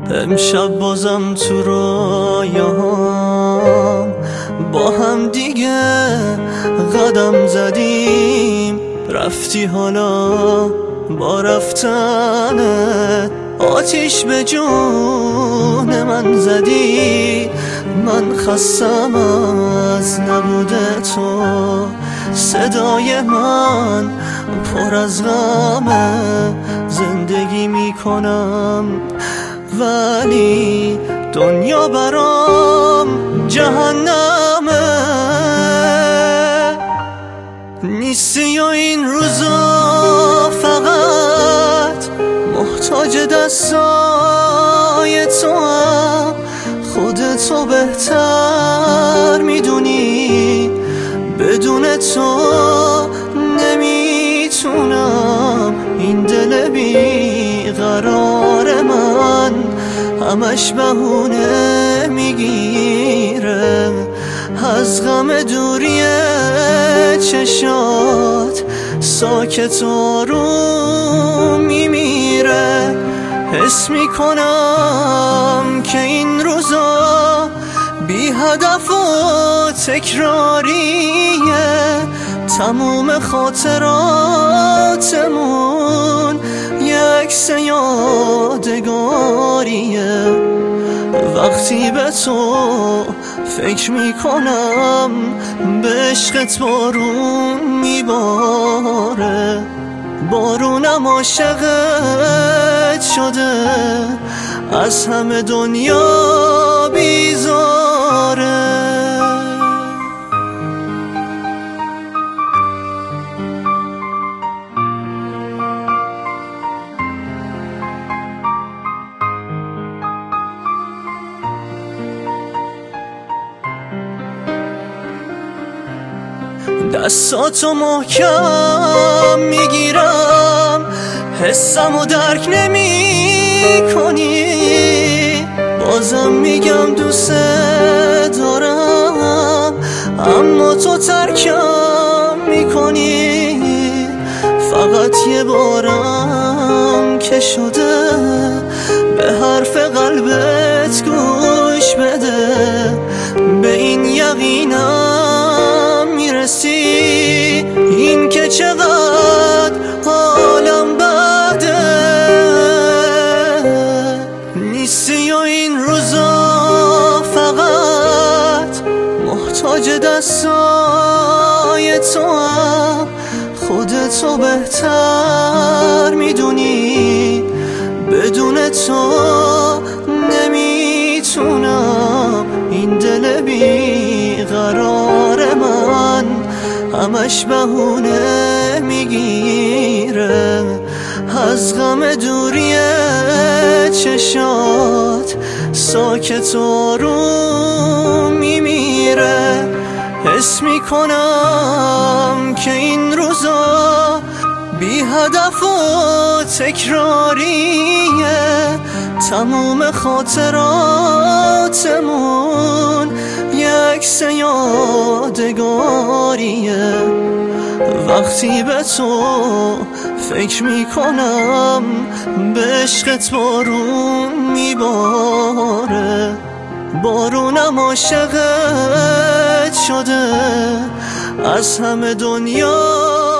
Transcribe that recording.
امشب بازم تو رویام با هم دیگه قدم زدیم، رفتی حالا با رفتنت آتیش به جون من زدی. من خستم از نبود تو، صدای من پر از غمه، زندگی میکنم ولی دنیا برام جهنمه. نیستی و این روزا فقط محتاج دستای تو هم، خودتو بهتر میدونی، بدون تو نمیتونم. این دل بیقرار من همش بهونه میگیره، از غم دوری چشات ساکت آروم میمیره. حس میکنم که این روزا بی هدف و تکراریه، تموم خاطراتمون یک سه یادگاریه. وقتی به تو فکر میکنم به عشقت بارون میباره، بارونم عاشقت شده، از همه دنیا بیزاره. دستاتو محکم میگیرم، حسمو درک نمی کنی، بازم میگم دوست دارم اما تو ترکم میکنی. فقط یه بارم که شده به حرف قلبت گوش بده، به این یقینم میرسی این که چقدر حالم بده. نیستی و این روزا فقط محتاج دستای تو هم، خودتو بهتر میدونی، بدون تو نمیتونم. این دل بیقرار من همش بهونه میگیره، از غم دوری چشات ساکت آروم میمیره. حس میکنم که این روزا بی هدف و تکراریه، تموم خاطراتمون یک سه یادگاریه. وقتی به تو فکر میکنم به عشقت بارون میباره، بارونم عاشقت شده، از همه دنیا